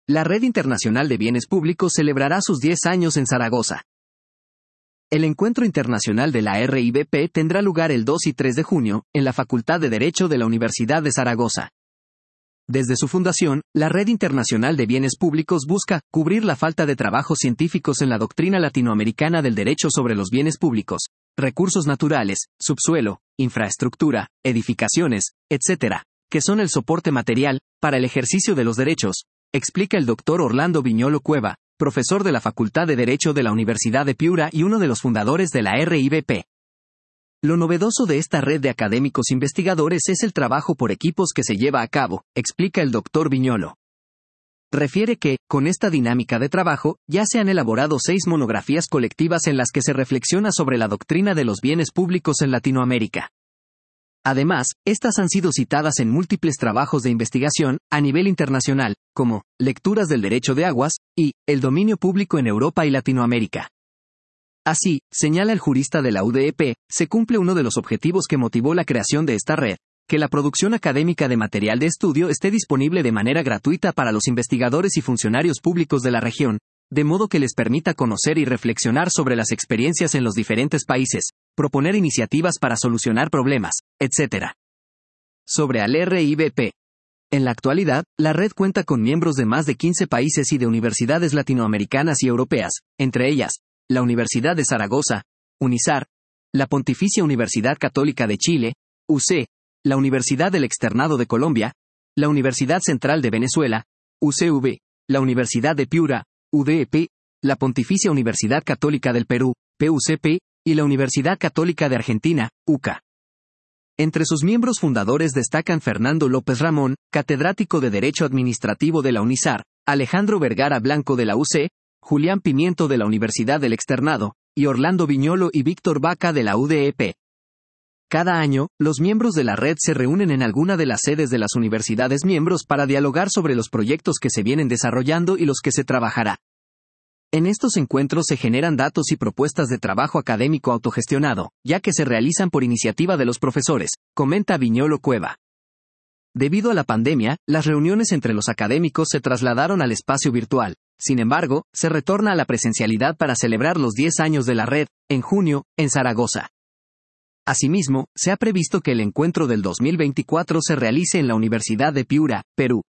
la Red Internacional de Bienes Públicos celebrará sus 10 años en Zaragoza. El Encuentro Internacional de la RIBP tendrá lugar el 2 y 3 de junio, en la Facultad de Derecho de la Universidad de Zaragoza. Desde su fundación, la Red Internacional de Bienes Públicos busca cubrir la falta de trabajos científicos en la doctrina latinoamericana del derecho sobre los bienes públicos, recursos naturales, subsuelo, infraestructura, edificaciones, etc., que son el soporte material para el ejercicio de los derechos, explica el Dr. Orlando Viñolo Cueva, profesor de la Facultad de Derecho de la Universidad de Piura y uno de los fundadores de la RIBP. Lo novedoso de esta red de académicos investigadores es el trabajo por equipos que se lleva a cabo, explica el Dr. Viñolo. Refiere que, con esta dinámica de trabajo, ya se han elaborado 6 monografías colectivas en las que se reflexiona sobre la doctrina de los bienes públicos en Latinoamérica. Además, estas han sido citadas en múltiples trabajos de investigación, a nivel internacional, como, Lecturas del Derecho de Aguas, y, El dominio público en Europa y Latinoamérica. Así, señala el jurista de la UDEP, se cumple uno de los objetivos que motivó la creación de esta red, que la producción académica de material de estudio esté disponible de manera gratuita para los investigadores y funcionarios públicos de la región, de modo que les permita conocer y reflexionar sobre las experiencias en los diferentes países, proponer iniciativas para solucionar problemas, etc. Sobre al RIBP. En la actualidad, la red cuenta con miembros de más de 15 países y de universidades latinoamericanas y europeas, entre ellas, la Universidad de Zaragoza, UNIZAR, la Pontificia Universidad Católica de Chile, UC, la Universidad del Externado de Colombia, la Universidad Central de Venezuela, UCV, la Universidad de Piura, UDEP, la Pontificia Universidad Católica del Perú, PUCP, y la Universidad Católica de Argentina, UCA. Entre sus miembros fundadores destacan Fernando López Ramón, catedrático de Derecho Administrativo de la UNIZAR, Alejandro Vergara Blanco de la UC, Julián Pimiento de la Universidad del Externado, y Orlando Viñolo y Víctor Vaca de la UDEP. Cada año, los miembros de la red se reúnen en alguna de las sedes de las universidades miembros para dialogar sobre los proyectos que se vienen desarrollando y los que se trabajará. En estos encuentros se generan datos y propuestas de trabajo académico autogestionado, ya que se realizan por iniciativa de los profesores, comenta Viñolo Cueva. Debido a la pandemia, las reuniones entre los académicos se trasladaron al espacio virtual. Sin embargo, se retorna a la presencialidad para celebrar los 10 años de la red, en junio, en Zaragoza. Asimismo, se ha previsto que el encuentro del 2024 se realice en la Universidad de Piura, Perú.